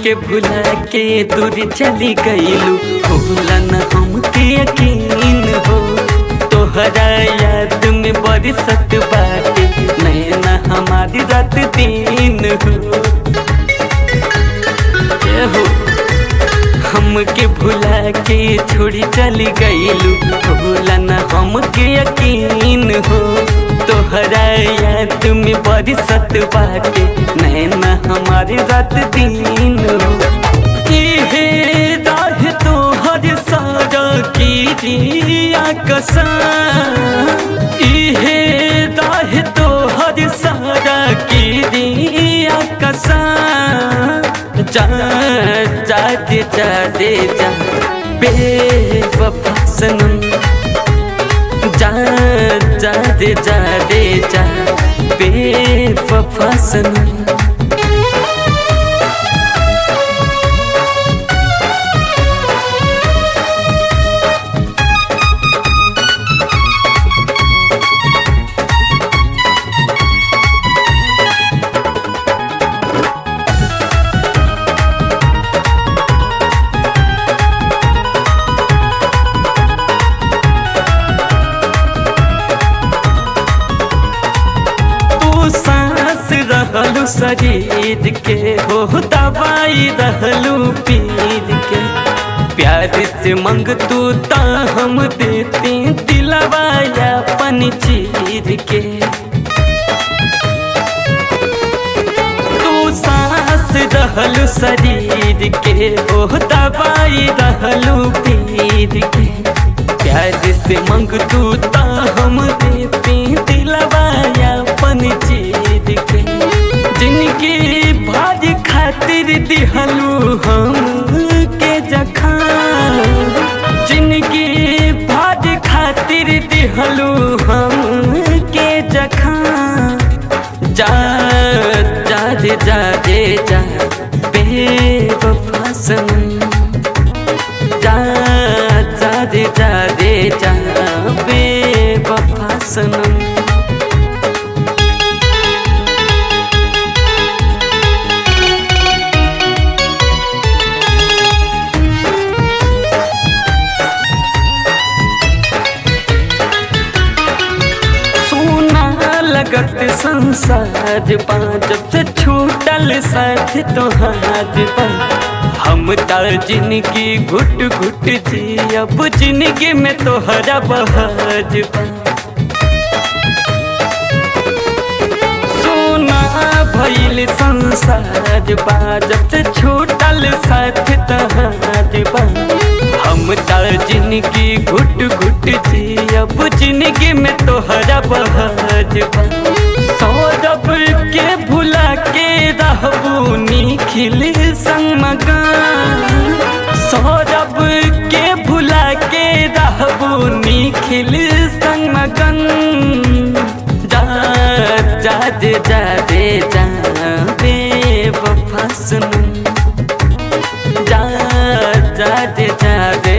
हमके भुला के दूर चली गईलू, होला न हमके यकीन हो। तोहरा याद में बरसत बाटे नैना हमारी रात दिन हो। हमके भुला के छोड़ी चली गईलू, होला न हमके यकीन हो। तोहरा याद में बरसत बाटे नैना हमारी रात दिन हो। इहे राह तोहर सारा किरिया कसम, इहे राह तोहर सारा किरिया कसम। जा जा दे जा दे जा बेवफा सनम, जा जा दे जा दे जा बेवफा सनम। रहलू शरीर के हो दवाई रहलू पीर के, प्यार से मंग तू ता हम देते दिलवाया अपन चीर के। तू सांस रहलू शरीर के हो दवाई रहलू पीर के, प्यार से मंग तू ता हम देते दिलवाया अपन चीर के। जिनकी भाज खातिर दिहलू हम के जखा, जिनकी भाज खातिर दिहलू हम के जखा। जा जा दे जा दे जा बेवफा सनम, जा जा दे जा दे जा बेवफा सनम। लगत संसार बा जब से छूटल साथ तोहार बा। हम तार जिंदगी घुट घुट जी अब जिंदगी में तोहरा बहार बा। सोना भइल संसार बा जब से छूटल साथ तोहार बा। हम तार जिंदगी घुट घुट जी अब जिंदगी में तोहरा बहार बा। सौरभ के भुला के रहबू निखिल संग मगन, सौरभ के भुला के रहबू निखिल संग मगन। जा जा दे जा दे जा बेवफा सनम, जा जा दे जा दे